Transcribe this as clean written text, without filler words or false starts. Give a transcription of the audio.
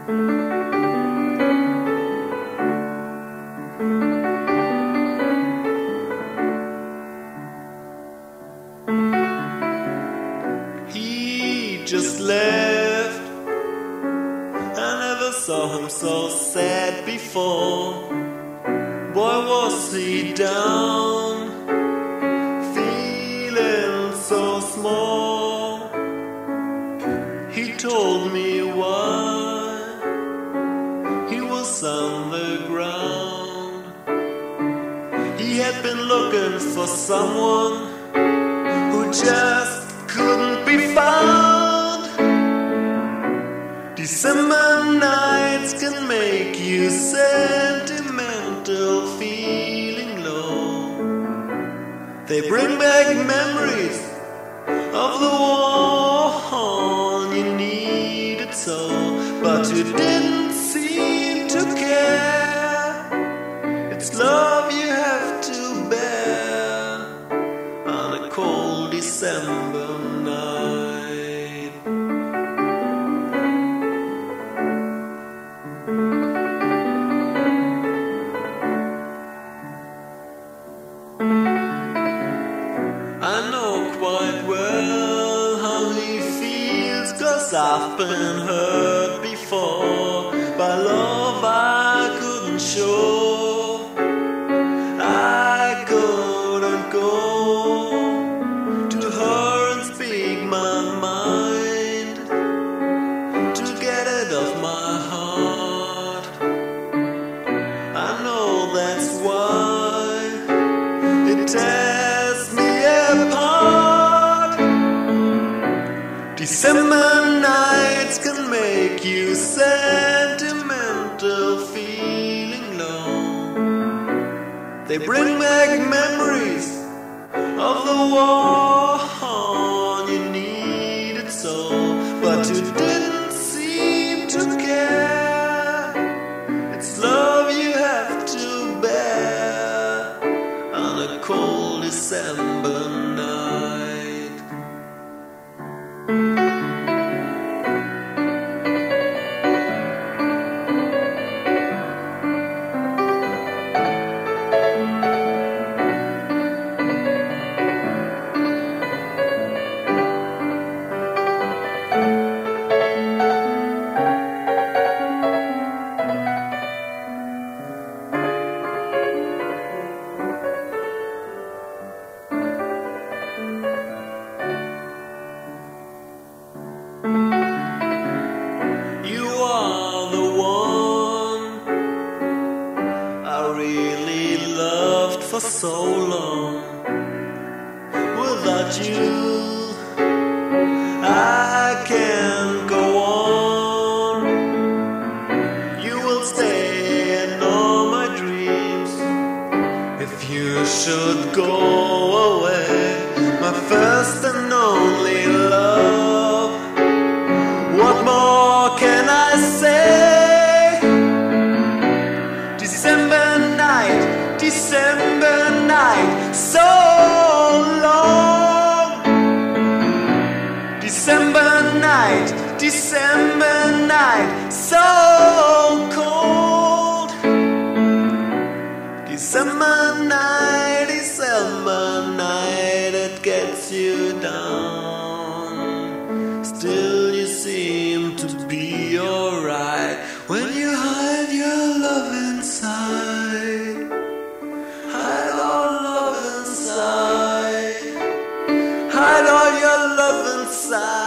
He just left. I never saw him so sad before. Boy, was he down, feeling so small. He told me why he was on the ground. He had been looking for someone who just couldn't be found. December nights can make you sentimental, feeling low. They bring back memories of the one you needed so, but you didn't seem to care. It's love you have to bear on a cold December night. I know quite well how he feels, 'cause I've been hurt before by love I couldn't show. I couldn't go to her and speak my mind, to get it off my heart. I know that's why it tears me apart. December nights can make you sentimental, feeling low. They bring back memories of the one you needed so, but you didn't seem to care. It's love you have to bear on a cold December night. You are the one I really loved for so long. Without you, I can't go on. You will stay in all my dreams. If you should go away, my first and only love, what more can I say? December night, so long. December night, so cold. December night, it gets you down. Still you seem to be alright when you hide your love inside. Hide all love inside. Hide all your love inside.